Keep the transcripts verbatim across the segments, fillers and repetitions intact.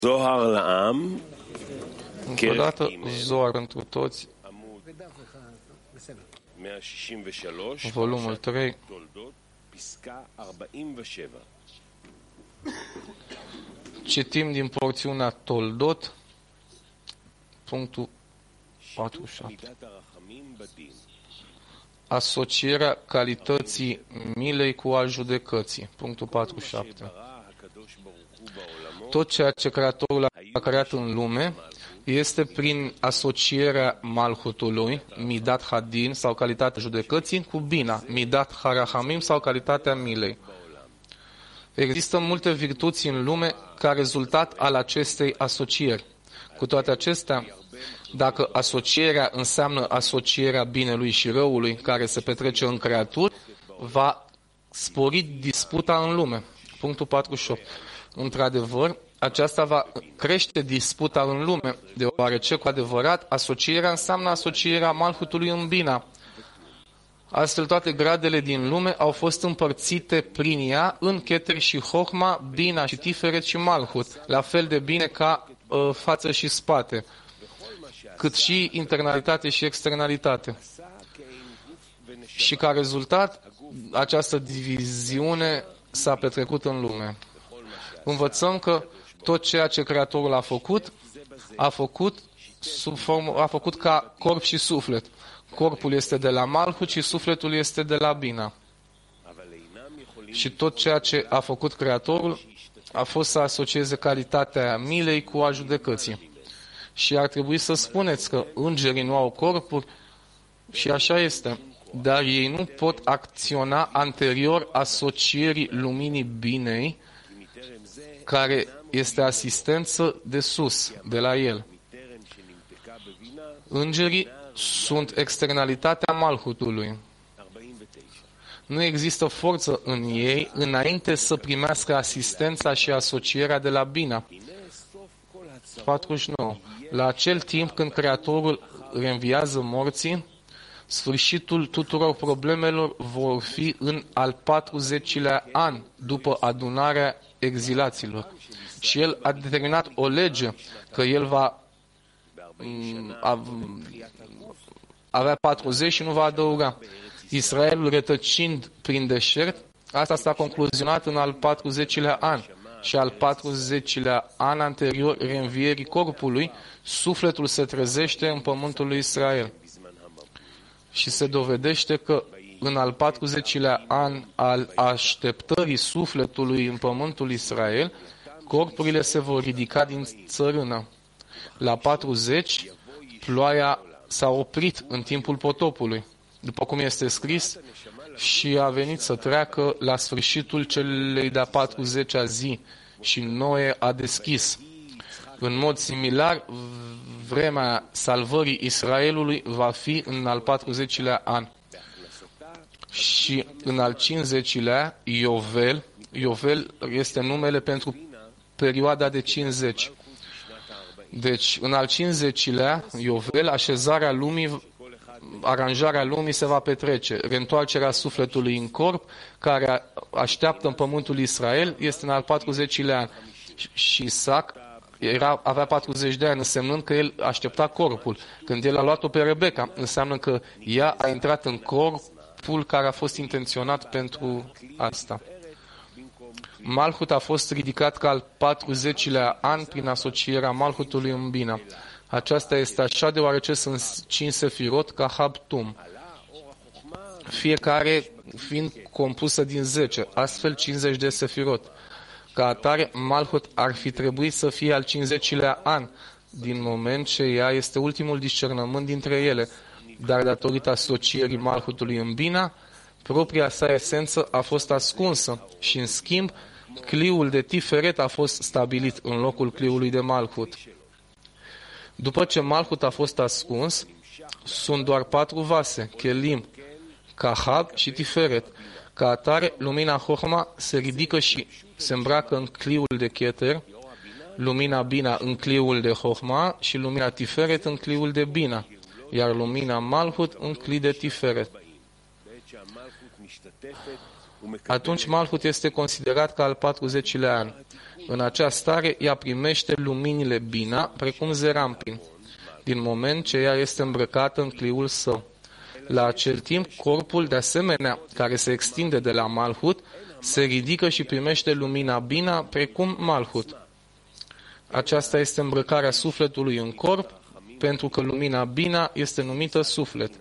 Zohar la'am. Încă o dată, Zohar pentru toți, volumul trei, citim din porțiunea Toldot, punctul patruzeci și șapte. Asocierea calității milei cu a judecății, punctul patruzeci și șapte. Tot ceea ce Creatorul a creat în lume este prin asocierea Malhutului, Midat Hadin, sau calitatea judecății, cu Bina, Midat Harahamim, sau calitatea milei. Există multe virtuți în lume ca rezultat al acestei asocieri. Cu toate acestea, dacă asocierea înseamnă asocierea binelui și răului care se petrece în creaturi, va spori disputa în lume. Punctul patruzeci și opt. Într-adevăr, aceasta va crește disputa în lume, deoarece, cu adevărat, asocierea înseamnă asocierea Malhutului în Bina. Astfel, toate gradele din lume au fost împărțite prin ea în Keter și Hochma, Bina și Tiferet și Malhut, la fel de bine ca uh, față și spate, cât și internalitate și externalitate. Și ca rezultat, această diviziune s-a petrecut în lume. Învățăm că tot ceea ce Creatorul a făcut, a făcut, sub formă, a făcut ca corp și suflet. Corpul este de la Malhut și sufletul este de la Bina. Și tot ceea ce a făcut Creatorul a fost să asocieze calitatea milei cu a judecății. Și ar trebui să spuneți că îngerii nu au corpuri, și așa este, dar ei nu pot acționa anterior asocierii luminii binei, care este asistență de sus, de la el. Îngerii sunt externalitatea Malhutului. Nu există forță în ei înainte să primească asistența și asocierea de la Bina. patruzeci și nouă. La acel timp când Creatorul reînviază morții, sfârșitul tuturor problemelor vor fi în al patruzecilea an după adunarea exilaților. Și el a determinat o lege că el va avea patruzeci și nu va adăuga. Israelul rătăcind prin deșert, asta s-a concluzionat în al patruzecilea an. Și al patruzecilea an anterior reînvierii corpului, sufletul se trezește în pământul lui Israel. Și se dovedește că în al patruzecilea an al așteptării sufletului în pământul Israel, corpurile se vor ridica din țărână. La patruzeci, ploaia s-a oprit în timpul potopului, după cum este scris, și a venit să treacă la sfârșitul celei de-a patruzecea zi și Noe a deschis. În mod similar, vremea salvării Israelului va fi în al patruzecilea an. Și în al cincizecilea, Iovel, Iovel este numele pentru perioada de cincizeci. Deci, în al cincizecilea, Iovel, așezarea lumii, aranjarea lumii se va petrece. Reîntoarcerea sufletului în corp, care așteaptă în pământul Israel, este în al patruzecilea an. Și Isaac era, avea patruzeci de ani, însemnând că el aștepta corpul. Când el a luat-o pe Rebecca, înseamnă că ea a intrat în corpul care a fost intenționat pentru asta. Malhut a fost ridicat ca al patruzecilea an prin asocierea Malhutului în Bina. Aceasta este așa deoarece sunt cinci sefirot ca Habtum, fiecare fiind compusă din zece, astfel cincizeci de sefirot. Ca atare, Malhut ar fi trebuit să fie al cincizecilea an, din moment ce ea este ultimul discernământ dintre ele, dar datorită asocierii Malhutului în Bina, propria sa esență a fost ascunsă și, în schimb, cliul de Tiferet a fost stabilit în locul cliului de Malhut. După ce Malhut a fost ascuns, sunt doar patru vase, Kelim, Kahab și Tiferet. Ca atare, lumina Hochma se ridică și se îmbracă în cliul de Keter, lumina Bina în cliul de Hochma și lumina Tiferet în cliul de Bina, iar lumina Malhut în cli de Tiferet. atunci Malhut este considerat ca al patruzecilea an. În acea stare, ea primește luminile Bina, precum Zerampin, din moment ce ea este îmbrăcată în cliul său. La acel timp, corpul, de asemenea, care se extinde de la Malhut, se ridică și primește lumina Bina, precum Malhut. Aceasta este îmbrăcarea sufletului în corp, pentru că lumina Bina este numită suflet.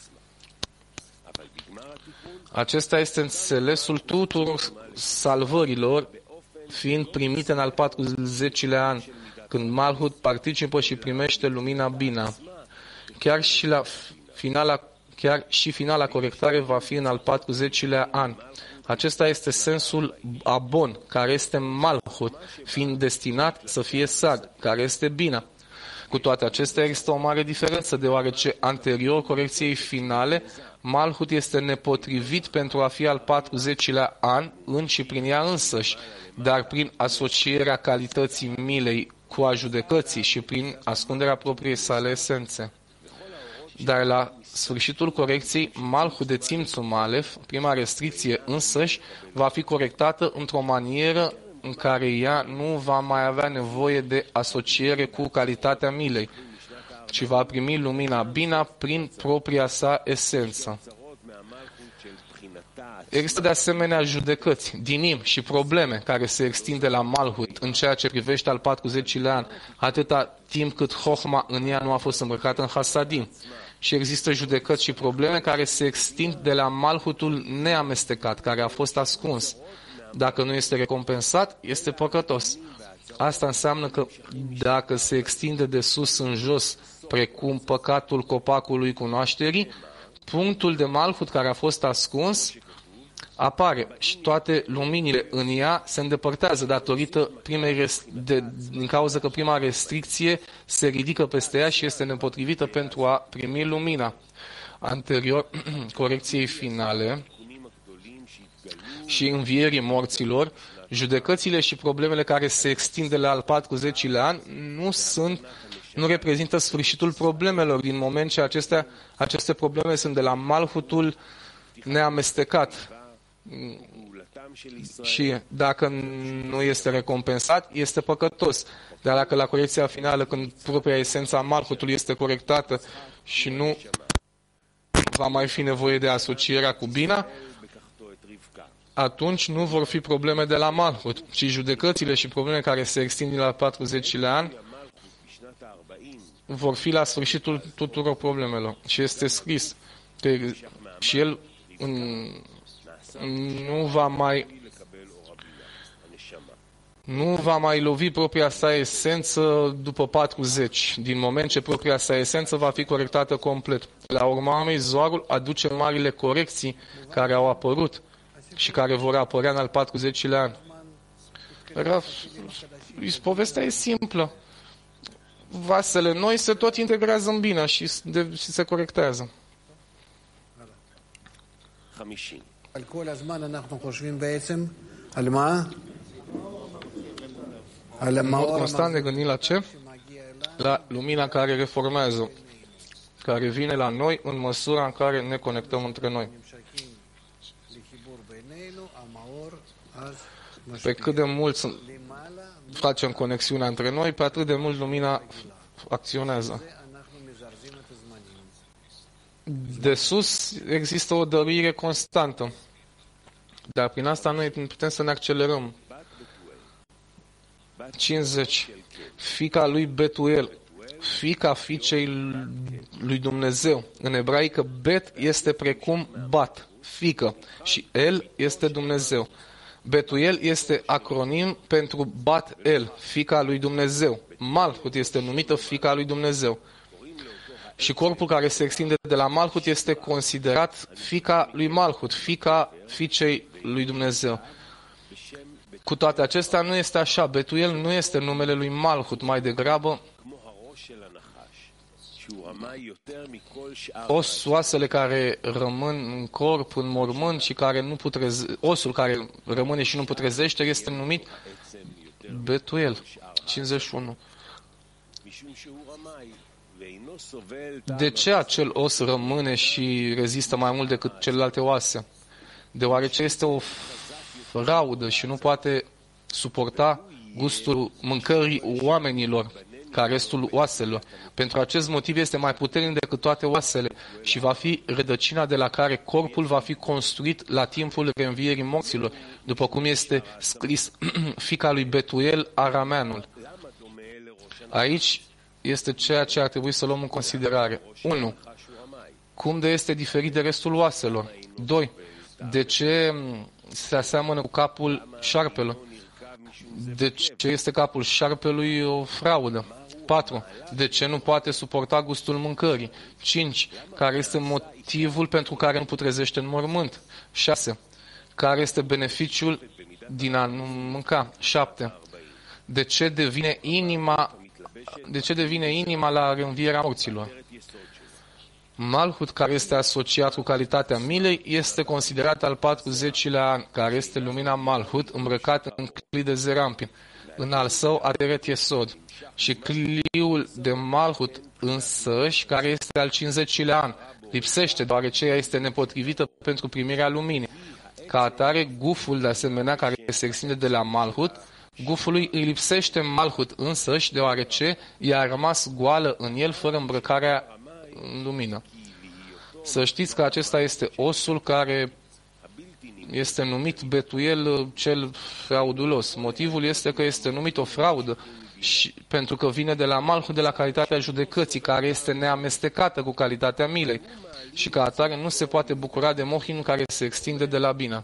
Acesta este înțelesul tuturor salvărilor, fiind primite în al patruzecilea an, când Malhut participă și primește lumina Bina. Chiar și, la finala, chiar și finala corectare va fi în al patruzecilea an. Acesta este sensul Abon, care este Malhut, fiind destinat să fie Sag, care este Bina. Cu toate acestea există o mare diferență, deoarece anterior corecției finale, Malhut este nepotrivit pentru a fi al patruzecilea an în și prin ea însăși, dar prin asocierea calității milei cu a judecății și prin ascunderea propriei sale esențe. Dar la sfârșitul corecției, Malhut de Tzimtzum Alef, prima restricție însăși, va fi corectată într-o manieră în care ea nu va mai avea nevoie de asociere cu calitatea milei, ci va primi lumina Bina prin propria sa esență. Există de asemenea judecăți, dinim și probleme care se extinde la Malhut în ceea ce privește al patruzecilea an, atâta timp cât Chochma în ea nu a fost îmbrăcată în Hasadim. Și există judecăți și probleme care se extind de la Malhutul neamestecat, care a fost ascuns. Dacă nu este recompensat, este păcătos. Asta înseamnă că dacă se extinde de sus în jos, precum păcatul copacului cunoașterii, punctul de Malhut care a fost ascuns apare și toate luminile în ea se îndepărtează datorită primei rest- de, din cauza că prima restricție se ridică peste ea și este nepotrivită pentru a primi lumina. Anterior corecției finale și învierii morților, judecățile și problemele care se extind de la al patruzecilea an nu sunt, nu reprezintă sfârșitul problemelor, din moment ce acestea, aceste probleme sunt de la Malhutul neamestecat. Și dacă nu este recompensat, este păcătos. Dar dacă la corecția finală, când propria esența Malhutului este corectată și nu va mai fi nevoie de asocierea cu Bina, atunci nu vor fi probleme de la Malhut, ci judecățile și probleme care se extind la patruzecilea an vor fi la sfârșitul tuturor problemelor. Și este scris că și el în, nu va mai nu va mai lovi propria sa esență după patruzeci, din moment ce propria sa esență va fi corectată complet. La urma urmei, Zoarul aduce marile corecții care au apărut și care vor apărea în al patruzecilea an. Povestea e simplă. Vasele noi se tot integrează în bine și, de, și se corectează. În mod constant ne gândim la ce? La lumina care reformează, care vine la noi în măsura în care ne conectăm între noi. Pe cât de mult facem conexiunea între noi, pe atât de mult lumina acționează. De sus există o dăruire constantă, dar prin asta noi putem să ne accelerăm. cincizeci. Fiica lui Betuel, fiica fiicei lui Dumnezeu. În ebraică, Bet este precum Bat, fiică, și El este Dumnezeu. Betuel este acronim pentru Bat-El, fiica lui Dumnezeu. Malhut este numită fiica lui Dumnezeu. Și corpul care se extinde de la Malhut este considerat fiica lui Malhut, fiica fiicei lui Dumnezeu. Cu toate acestea nu este așa. Betuel nu este numele lui Malhut, mai degrabă os, oasele care rămân în corp, în mormânt și care nu putreze, osul care rămâne și nu putrezește este numit Betuel. cincizeci și unu. De ce acel os rămâne și rezistă mai mult decât celelalte oase? deoarece este o fraudă și nu poate suporta gustul mâncării oamenilor ca restul oaselor. Pentru acest motiv este mai puternic decât toate oasele și va fi rădăcina de la care corpul va fi construit la timpul reînvierii morților, după cum este scris fiica lui Betuel, arameanul. Aici este ceea ce ar trebui să luăm în considerare. unu. Cum de este diferit de restul oaselor? doi. De ce se aseamănă cu capul șarpelui? De ce este capul șarpelui o fraudă? patru. De ce nu poate suporta gustul mâncării? cinci. Care este motivul pentru care nu putrezește în mormânt? șase. Care este beneficiul din a nu mânca? șapte. De ce devine inima, de ce devine inima la reînvierea morților? Malhut, care este asociat cu calitatea milei, este considerat al patruzecilea an, care este lumina Malhut, îmbrăcat în clii de zerampin, în al său Ateret Yesod, și cliul de Malhut însăși, care este al cincizecilea an, lipsește, deoarece ea este nepotrivită pentru primirea luminii. Ca atare, guful, de asemenea, care se extinde de la Malhut, gufului îi lipsește Malhut însăși, deoarece ea a rămas goală în el, fără îmbrăcarea în lumină. Să știți că acesta este osul care este numit Betuel cel fraudulos. Motivul este că este numit o fraudă și pentru că vine de la Malhut, de la calitatea judecății, care este neamestecată cu calitatea milei și ca atare nu se poate bucura de mohin care se extinde de la bina.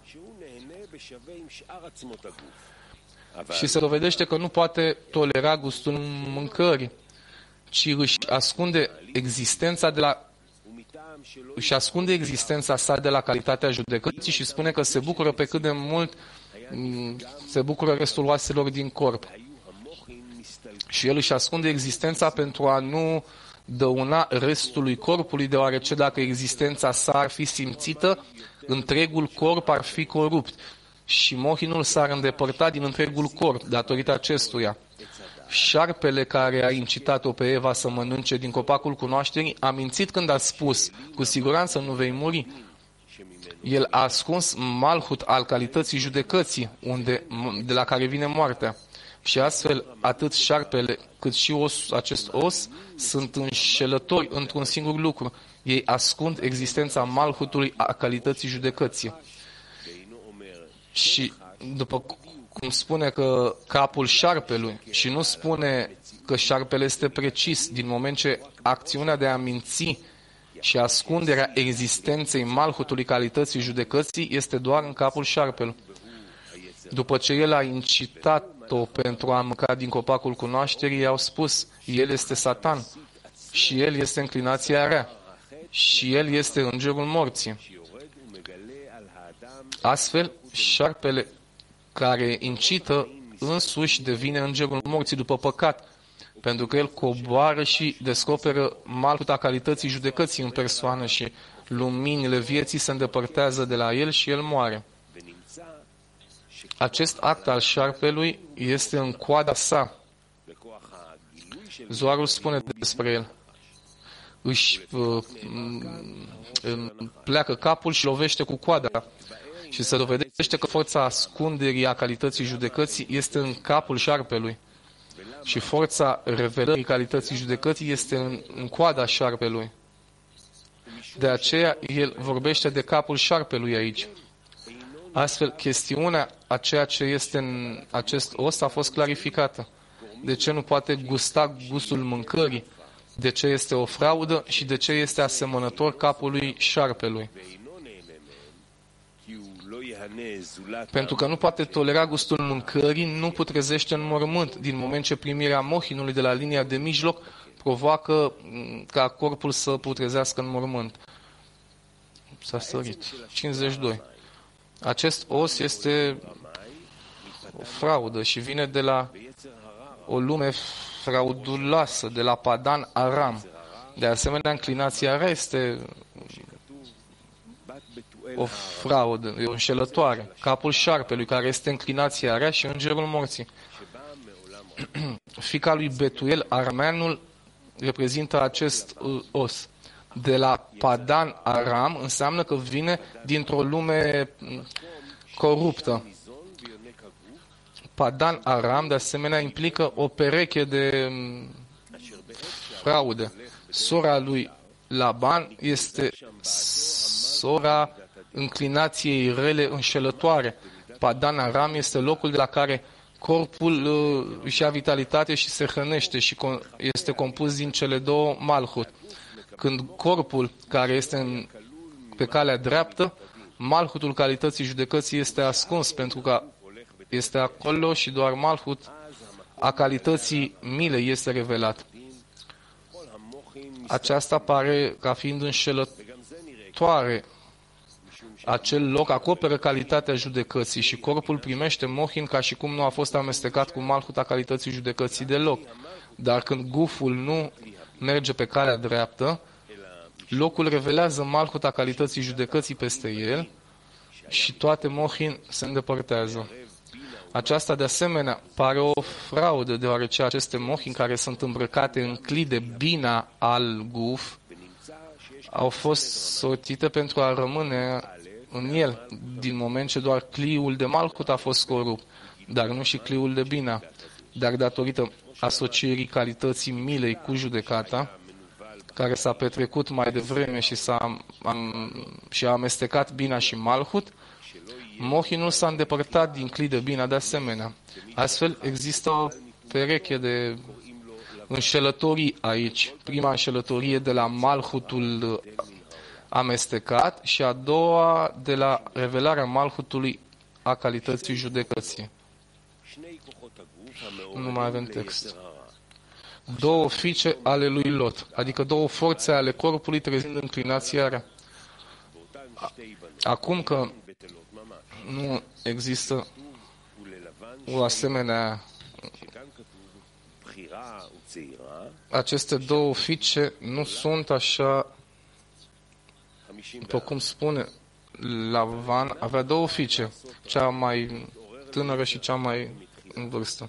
Și se dovedește că nu poate tolera gustul mâncării, ci își ascunde existența de la își ascunde existența sa de la calitatea judecății și spune că se bucură pe cât de mult se bucură restul oaselor din corp. Și el își ascunde existența pentru a nu dăuna restului corpului, deoarece dacă existența sa ar fi simțită, întregul corp ar fi corupt și mohinul s-ar îndepărta din întregul corp datorită acestuia. Șarpele care a incitat-o pe Eva să mănânce din copacul cunoașterii a mințit când a spus, cu siguranță nu vei muri. El a ascuns Malhut al calității judecății, unde, de la care vine moartea. Și astfel, atât șarpele cât și os, acest os sunt înșelători într-un singur lucru. Ei ascund existența Malhutului a calității judecății. Și după cum spune că capul șarpelui și nu spune că șarpele este precis, din moment ce acțiunea de a minți și ascunderea existenței Malhutului calității judecății este doar în capul șarpelui. După ce el a incitat-o pentru a mânca din copacul cunoașterii, i-au spus, el este Satan și el este înclinația rea și el este îngerul morții. Astfel, șarpele care incită însuși devine îngerul morții după păcat, pentru că el coboară și descoperă Malhuta calității judecății în persoană și luminile vieții se îndepărtează de la el și el moare. Acest act al șarpelui este în coada sa. Zoarul spune despre el. Își uh, pleacă capul și lovește cu coada. Și se dovedește că forța ascunderii a calității judecății este în capul șarpelui. Și forța revelării calității judecății este în, în coada șarpelui. De aceea el vorbește de capul șarpelui aici. Astfel, chestiunea a ceea ce este în acest os a fost clarificată. De ce nu poate gusta gustul mâncării, de ce este o fraudă și de ce este asemănător capului șarpelui. Pentru că nu poate tolera gustul mâncării, nu putrezește în mormânt, din moment ce primirea mohinului de la linia de mijloc provoacă ca corpul să putrezească în mormânt. S-a sărit. cincizeci și doi. Acest os este o fraudă și vine de la o lume frauduloasă, de la Padan Aram. De asemenea, înclinația rea este o fraudă, e o înșelătoare. Capul șarpelui, care este înclinația rea și îngerul morții. Fiica lui Betuel, arameanul, reprezintă acest os. de la Padan Aram înseamnă că vine dintr-o lume coruptă. Padan Aram, de asemenea, implică o pereche de fraude. Sora lui Laban este sora înclinației rele înșelătoare. Padan Aram este locul de la care corpul își ia vitalitate și se hrănește și este compus din cele două malhut. Când corpul care este în, pe calea dreaptă, malhutul calității judecății este ascuns, pentru că este acolo și doar malhut a calității milei este revelat. Aceasta pare ca fiind înșelătoare. Acel loc acoperă calitatea judecății și corpul primește mohin ca și cum nu a fost amestecat cu malhuta calității judecății deloc. Dar când guful nu merge pe calea dreaptă, locul revelează malhuta calității judecății peste el și toate mohin se îndepărtează. Aceasta, de asemenea, pare o fraudă, deoarece aceste mohin care sunt îmbrăcate în cli de bina al guf au fost sortite pentru a rămâne în el, din moment ce doar cliul de malhut a fost corupt, dar nu și cliul de bina. Dar datorită asocierii calității milei cu judecata, care s-a petrecut mai devreme și, s-a, am, și a amestecat bina și malhut, mohinul s-a îndepărtat din cli de bina de asemenea. Astfel există o pereche de înșelătorii aici. Prima înșelătorie de la malhutul amestecat și a doua de la revelarea malhutului a calității judecății. Nu mai avem text. Două fiice ale lui Lot, adică două forțe ale corpului trezind înclinația rea. Acum că nu există o asemenea, aceste două fiice nu sunt așa, după cum spune Lavan, avea două fiice, cea mai tânără și cea mai în vârstă.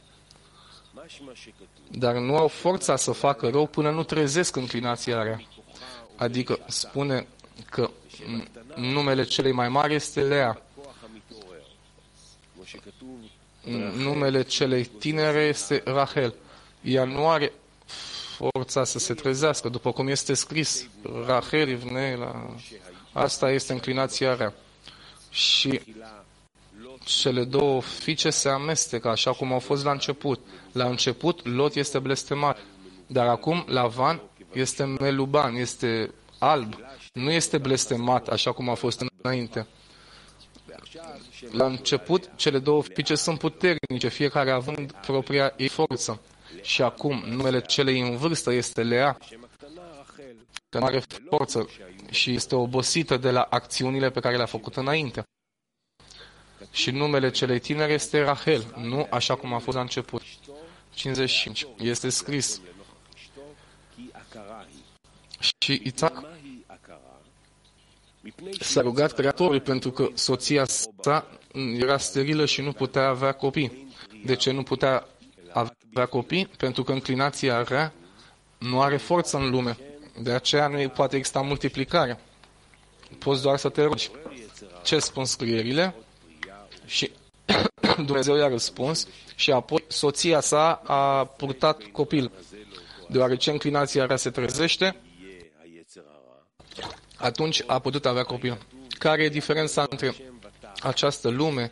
Dar nu au forța să facă rău până nu trezesc înclinația rea. Adică spune că numele celei mai mari este Lea. Numele celei tinere este Rahel. Ea nu are forța să se trezească, după cum este scris. Rahel, Ivnei, asta este înclinația rea. Și cele două fiice se amestecă, așa cum au fost la început. La început, Lot este blestemat, dar acum Lavan este meluban, este alb. Nu este blestemat, așa cum a fost înainte. La început, cele două fiice sunt puternice, fiecare având propria ei forță. Și acum, numele celei în vârstă este Lea, că nu are forță și este obosită de la acțiunile pe care le-a făcut înainte. Și numele celei tinere este Rahel, nu așa cum a fost la început. cincizeci și cinci. Este scris. Și Isaac s-a rugat Creatorului pentru că soția sa era sterilă și nu putea avea copii. De ce nu putea avea copii? Pentru că înclinația rea nu are forță în lume. De aceea nu poate exista multiplicare. Poți doar să te rogi. Ce spun scrierile? Și Dumnezeu i-a răspuns și apoi soția sa a purtat copil. Deoarece înclinația rea se trezește, atunci a putut avea copil. Care e diferența între această lume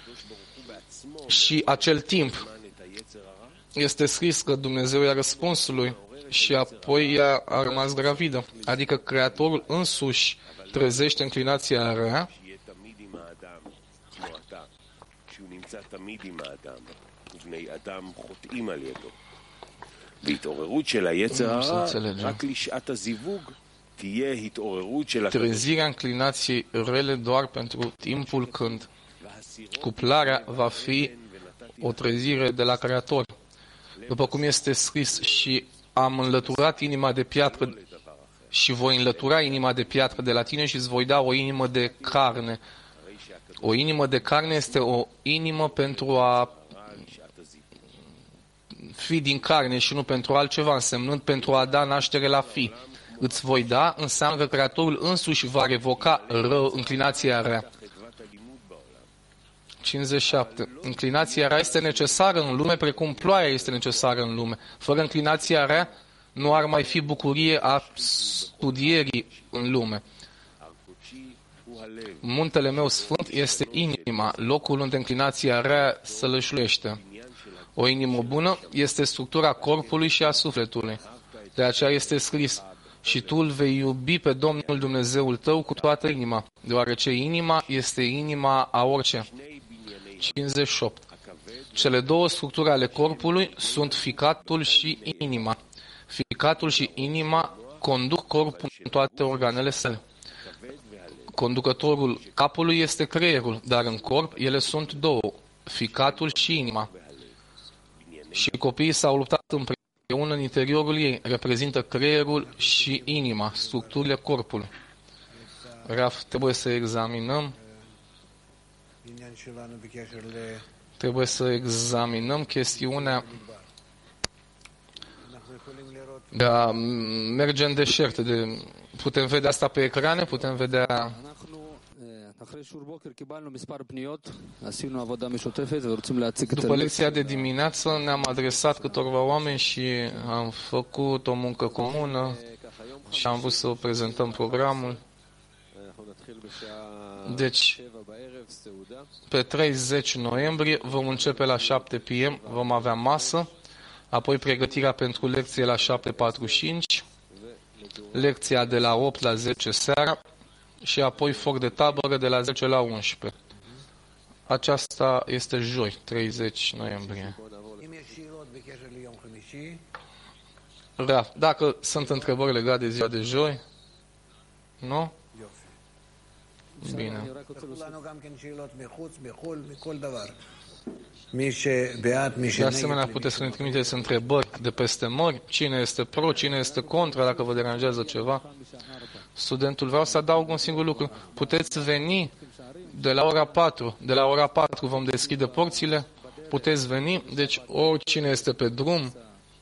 și acel timp? Este scris că Dumnezeu i-a răspuns lui și apoi ea a rămas gravidă. Adică Creatorul însuși trezește înclinația rea trezirea înclinației rele doar pentru timpul când cuplarea va fi o trezire de la Creator. După cum este scris, și am înlăturat inima de piatră și voi înlătura inima de piatră de la tine și îți voi da o inimă de carne. O inimă de carne este o inimă pentru a fi din carne și nu pentru altceva, însemnând pentru a da naștere la fi. îți voi da, înseamnă că Creatorul însuși va revoca rău, înclinația rea. cincizeci și șapte. Înclinația rea este necesară în lume, precum ploaia este necesară în lume. Fără înclinația rea, nu ar mai fi bucurie a studierii în lume. Muntele meu sfânt este inima, locul unde înclinația rea sălășluiește. O inimă bună este structura corpului și a sufletului. De aceea este scris: și tu îl vei iubi pe Domnul Dumnezeul tău cu toată inima, deoarece inima este inima a orice. cincizeci și opt. Cele două structuri ale corpului sunt ficatul și inima. Ficatul și inima conduc corpul în toate organele sale. Conducătorul capului este creierul, dar în corp ele sunt două, ficatul și inima. Și copiii s-au luptat împreună în interiorul ei, reprezintă creierul și inima, structurile corpului. Raf, trebuie să examinăm Trebuie să examinăm chestiunea de a merge în deșert. De, putem vedea asta pe ecrane? Putem vedea... După lecția de dimineață ne-am adresat câtorva oameni și am făcut o muncă comună și am vrut să prezentăm programul. Deci, pe treizeci noiembrie vom începe la șapte p m, vom avea masă, apoi pregătirea pentru lecție la șapte patruzeci și cinci, lecția de la opt la zece seara și apoi foc de tabără de la zece la unsprezece. Aceasta este joi, treizeci noiembrie. Dacă sunt întrebări legate de ziua de joi, nu? Bine. De asemenea, puteți să ne trimiteți întrebări de peste mări. Cine este pro, cine este contra, dacă vă deranjează ceva. Studentul, vreau să adaug un singur lucru. Puteți veni de la ora patru. De la ora patru vom deschide porțile. Puteți veni. Deci, oricine este pe drum,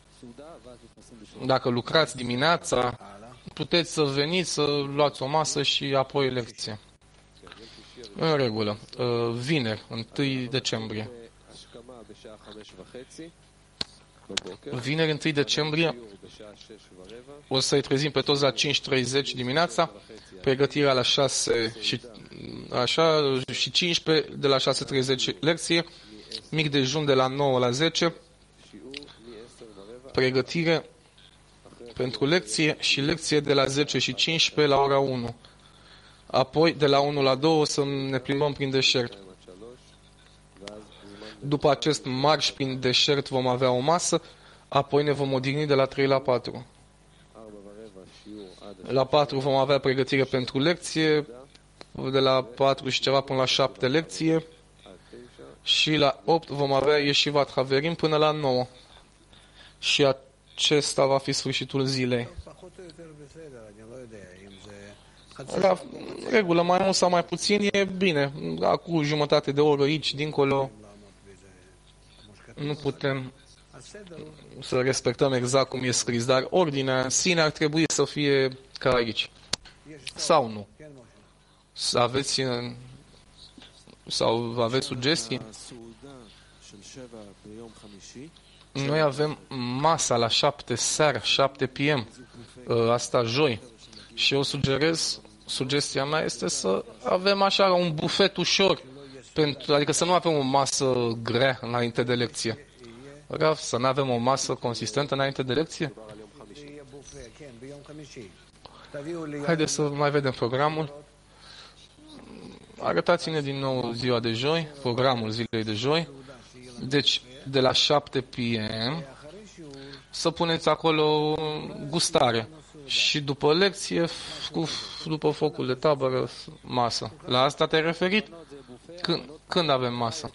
dacă lucrați dimineața, puteți să veniți, să luați o masă și apoi lecție. În regulă. Vineri, întâi decembrie. Vineri, întâi decembrie, o să-i trezim pe toți la cinci treizeci dimineața, pregătirea la șase și, așa, și cincisprezece, de la șase treizeci lecție, mic dejun de la nouă la zece, pregătire pentru lecție și lecție de la zece și cincisprezece la ora unu. Apoi, de la unu la două, să ne plimbăm prin deșert. După acest marș prin deșert vom avea o masă, apoi ne vom odihni de la trei la patru. La patru vom avea pregătire pentru lecție, de la patru și ceva până la șapte lecție și la opt vom avea Yeshivat Haverim până la nouă. Și acesta va fi sfârșitul zilei. La regulă, mai mult sau mai puțin, e bine. Acum jumătate de oră aici, dincolo, nu putem să respectăm exact cum e scris, dar ordinea în sine ar trebui să fie ca aici. Sau nu? Aveți, sau aveți sugestii? Noi avem masa la șapte seara, șapte p m, asta joi. Și eu sugerez, sugestia mea este să avem așa un bufet ușor, pentru, adică să nu avem o masă grea înainte de lecție. Vreau să nu avem o masă consistentă înainte de lecție? Haideți să mai vedem programul. Arătați-ne din nou ziua de joi, programul zilei de joi. Deci, de la șapte p m să puneți acolo gustare. Și după lecție, cu, după focul de tabără, masă. La asta te-ai referit? Când, când avem masă?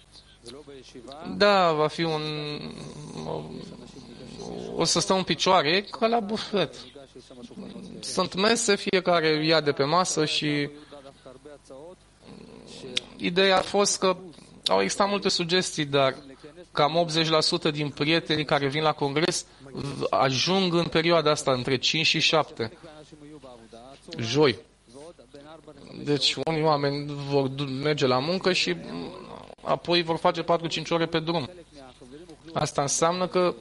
Da, va fi un... O, o să stăm în picioare, ca la bufet. Sunt mese, fiecare ia de pe masă și... Ideea a fost că au existat multe sugestii, dar cam optzeci la sută din prietenii care vin la congres ajung în perioada asta între cinci și șapte, joi. Deci unii oameni vor merge la muncă și apoi vor face patru cinci ore pe drum. Asta înseamnă că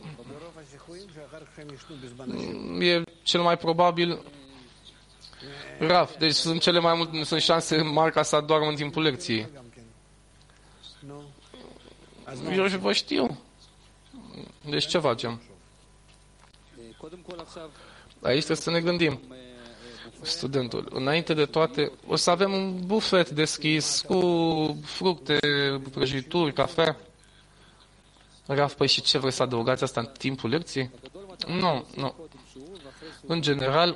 e cel mai probabil Raf. Deci sunt cele mai multe, sunt șanse mari ca să adormă în timpul lecției. Eu și vă știu. Deci ce facem? Aici trebuie să ne gândim. Studentul, înainte de toate, o să avem un bufet deschis cu fructe, prăjituri, cafea. Raf, păi și ce vreți să adăugați asta în timpul lecției? Nu, nu. În general,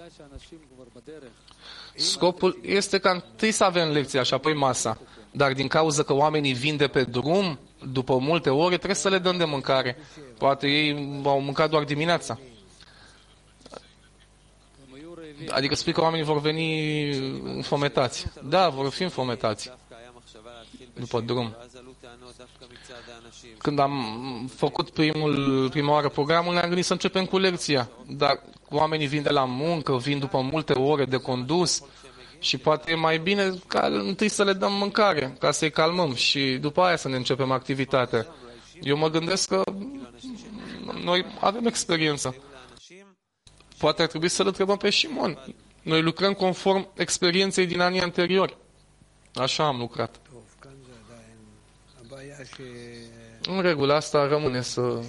scopul este ca întâi să avem lecția și apoi masa. Dar din cauza că oamenii vin de pe drum, după multe ore, trebuie să le dăm de mâncare. Poate ei au mâncat doar dimineața. Adică spui că oamenii vor veni înfometați. Da, vor fi înfometați după drum. Când am făcut primul, prima oară programul, ne-am gândit să începem cu lecția. Dar oamenii vin de la muncă, vin după multe ore de condus și poate e mai bine ca întâi să le dăm mâncare, ca să-i calmăm și după aia să ne începem activitatea. Eu mă gândesc că noi avem experiență. Poate ar trebui să-l întrebăm pe Shimon. Noi lucrăm conform experienței din anii anteriori. Așa am lucrat. În regulă, asta rămâne să...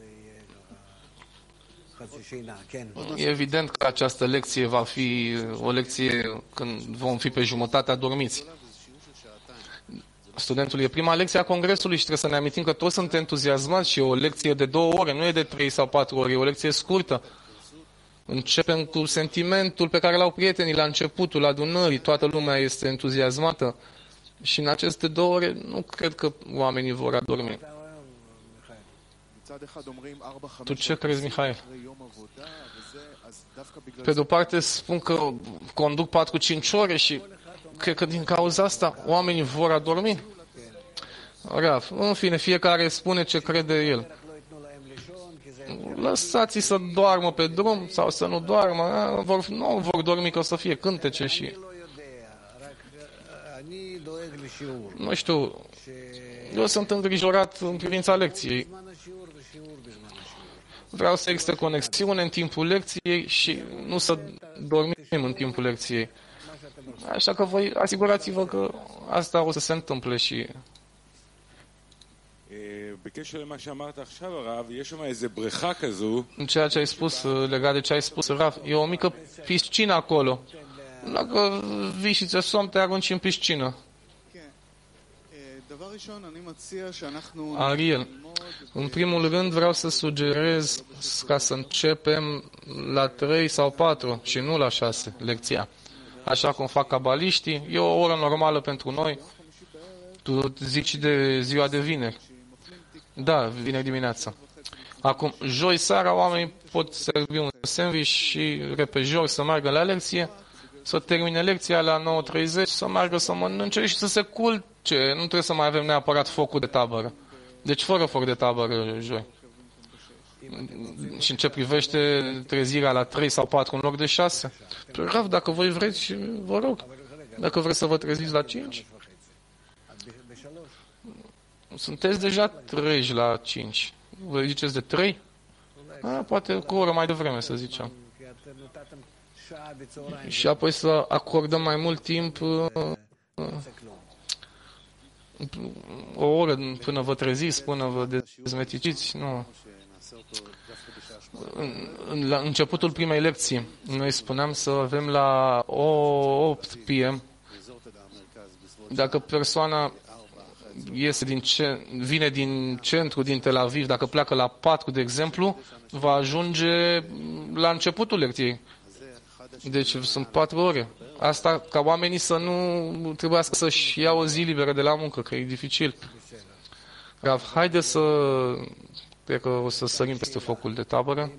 E evident că această lecție va fi o lecție când vom fi pe jumătate adormiți. Studentul e prima lecție a congresului și trebuie să ne amintim că toți sunt entuziasmați și e o lecție de două ore, nu e de trei sau patru ore, e o lecție scurtă. Începem cu sentimentul pe care l-au prietenii la începutul adunării, toată lumea este entuziasmată și în aceste două ore nu cred că oamenii vor adormi. Tu ce crezi, Mihail? Pe de-o parte spun că conduc patru cinci ore și cred că din cauza asta oamenii vor adormi. Raf, în fine, fiecare spune ce crede el. Lăsați-i să doarmă pe drum sau să nu doarmă, vor, nu vor dormi că o să fie cântece și... Nu știu, eu sunt îngrijorat în privința lecției. Vreau să existe conexiune în timpul lecției și nu să dormim în timpul lecției. Așa că voi asigurați-vă că asta o să se întâmple și... În ceea ce ai spus, legat de ce ai spus, Raf, e o mică piscină acolo. Dacă vii și ți-e somn, te arunci în piscină. Ariel, în primul rând vreau să sugerez ca să începem la trei sau patru și nu la șase lecția. Așa cum fac cabaliștii, e o oră normală pentru noi. Tu zici de ziua de vineri. Da, vineri dimineața. Acum, joi seara, oamenii pot servi un sandwich și repejor să meargă la lecție, să termine lecția la nouă treizeci, să meargă să mănânce și să se culce. Nu trebuie să mai avem neapărat focul de tabără. Deci fără foc de tabără joi. Și în ce privește trezirea la trei sau patru în loc de șase, Raf, dacă voi vreți, vă rog. Dacă vreți să vă treziți la cinci, sunteți deja treji la cinci. Vă ziceți de trei? A, poate cu o oră mai devreme, să zicem. Și apoi să acordăm mai mult timp, o oră până vă treziți, până vă dezmeticiți. Nu. La începutul primei lecții, noi spuneam să avem la opt p m. Dacă persoana iese din ce, vine din centru, din Tel Aviv, dacă pleacă la patru, de exemplu, va ajunge la începutul lecției. Deci sunt patru ore. Asta ca oamenii să nu trebuiască să-și ia o zi liberă de la muncă, că e dificil. Rav, haide să... Cred că o să sărim peste focul de tabără.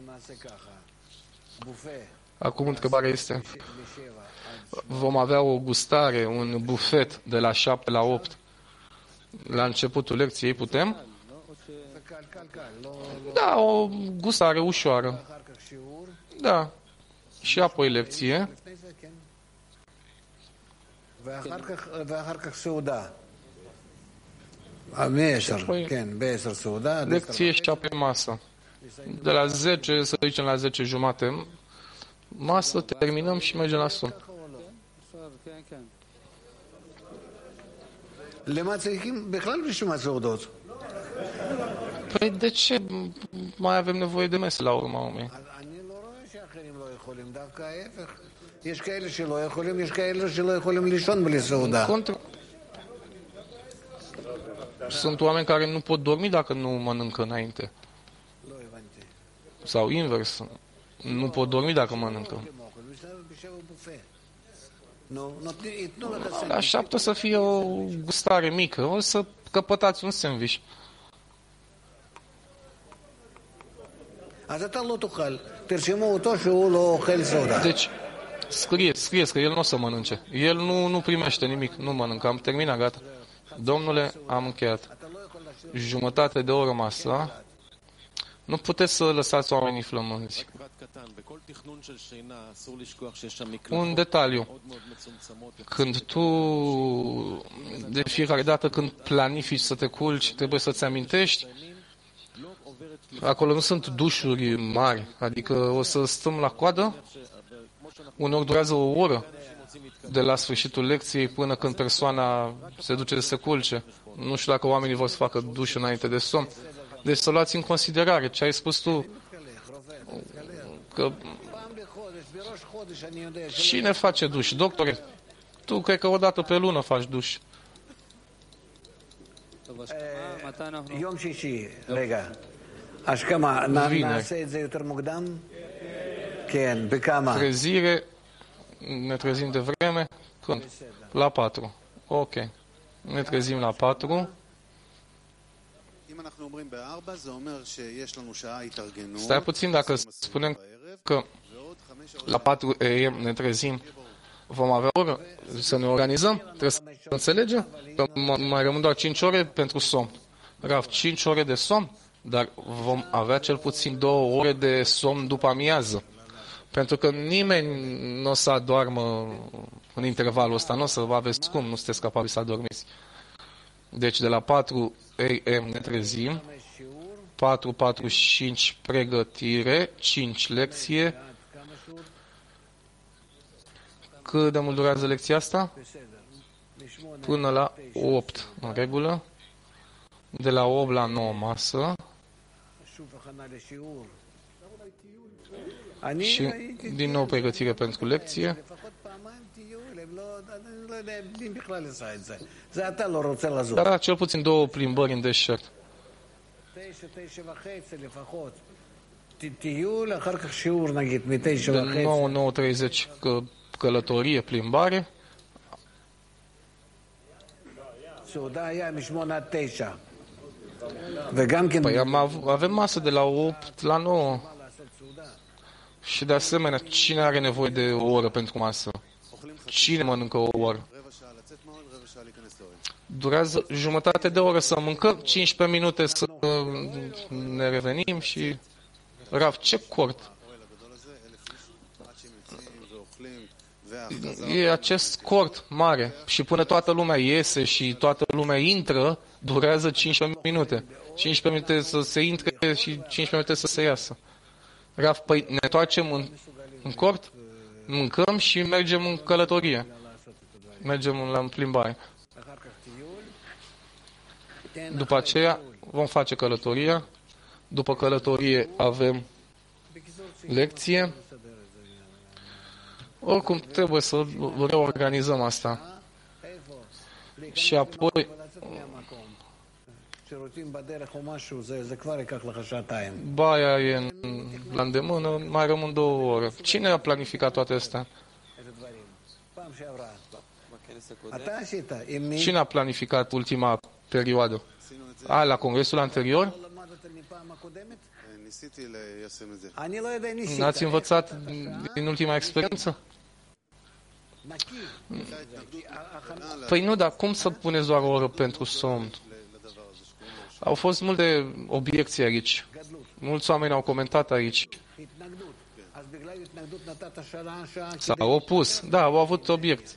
Acum întrebarea este... Vom avea o gustare, un bufet de la șapte la opt la începutul lecției, putem? Da, o gustare ușoară. Da. Și apoi lecție. Lecție și apoi masă. De la zece, să zicem la zece jumate, masă, terminăm și mergem la somn. Păi de ce mai avem nevoie de mese la urma urmei? Contra... Sunt oameni care nu pot dormi dacă nu mănâncă înainte. Sau invers. Nu pot dormi dacă mănâncă. Așteaptă să fie o gustare mică. O să căpătați un sandwich. Deci, scrie, scrie că el nu o să mănânce. El nu, nu primește nimic, nu mănâncă. Am terminat, gata. Domnule, am încheiat. Jumătate de oră masă. Nu puteți să lăsați oamenii flămânzi. Un detaliu. Când tu, de fiecare dată când planifici să te culci, trebuie să-ți amintești, acolo nu sunt dușuri mari, adică o să stăm la coadă, uneori durează o oră de la sfârșitul lecției până când persoana se duce să se culce. Nu știu dacă oamenii vor să facă duș înainte de somn. Deci să luați în considerare ce ai spus tu. Că cine face duș? Doctore, tu cred că o dată pe lună faci duș. Trezire, ne trezim de vreme. Când? La patru. Ok. Ne trezim la patru. Stai puțin, dacă spunem că la patru a m ne trezim, vom avea o oră să ne organizăm? Trebuie să înțelegem că mai rămân doar cinci ore pentru somn. Raf, cinci ore de somn, dar vom avea cel puțin două ore de somn după amiază. Pentru că nimeni nu o să adoarmă în intervalul ăsta, nu o să vă aveți cum, nu sunteți capabili să adormiți. Deci de la patru a m ne trezim, patru patruzeci și cinci pregătire, cinci lecție. Cât de mult durează lecția asta? Până la opt, în regulă. De la opt la nouă masă. Și din nou pregătire pentru lecție. Dar cel puțin două plimbări în deșert. De nouă, nouă treizeci că, călătorie, plimbare. Păi am, avem masă de la opt la nouă. Și de asemenea, cine are nevoie de o oră pentru masă? Cine mănâncă o oră? Durează jumătate de oră să mâncăm, cincisprezece minute să ne revenim și... Raf, ce cort? E acest cort mare și până toată lumea iese și toată lumea intră, durează cincisprezece minute. cincisprezece minute să se intre și cincisprezece minute să se iasă. Raf, păi ne întoarcem în, în cort, mâncăm și mergem în călătorie. Mergem la plimbare. După aceea vom face călătoria. După călătorie avem lecție. Oricum trebuie să reorganizăm asta. Și apoi baia e în, la îndemână, mai rămân două ore. Cine a planificat toate astea? Cine a planificat ultima perioadă? A, la congresul anterior? N-ați învățat din ultima experiență? Păi nu, dar cum să puneți doar o oră pentru somn? Au fost multe obiecții aici. Mulți oameni au comentat aici. S-au opus. Da, au avut obiect.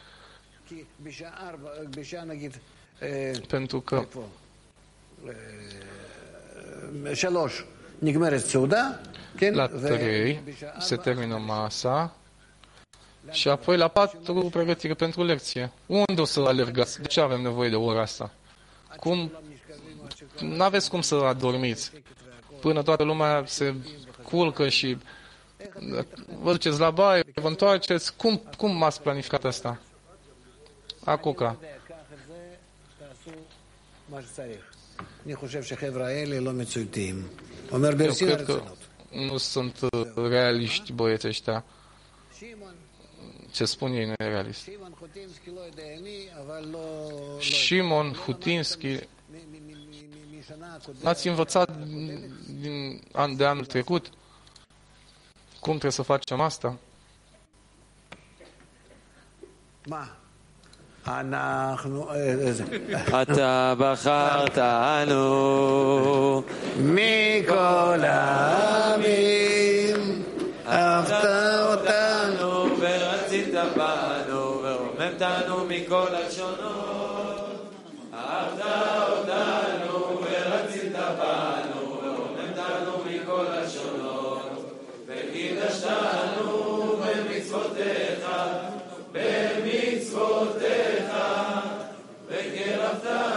Pentru că la trei se termină masa și apoi la patru pregătire pentru lecție. Unde o să alergați? De ce avem nevoie de ora asta? Cum? N-aveți cum să adormiți. Până toată lumea se culcă și vă duceți la baie, vă întoarceți. Cum, cum ați planificat asta? Acuca. Eu cred că nu sunt realiști băieții ăștia. Ce spun ei nu e realist. Shimon Hutinski, n-ați învățat din an de anul trecut cum trebuie să facem asta? אתה בחרת אנו מכל העמים, אהבת אותנו ורצית בנו ורוממתנו מכל השונות. אהבת אותנו ורצית בנו ורוממתנו מכל השונות, וקידשתנו במצוותיך במצוותיך וקרבת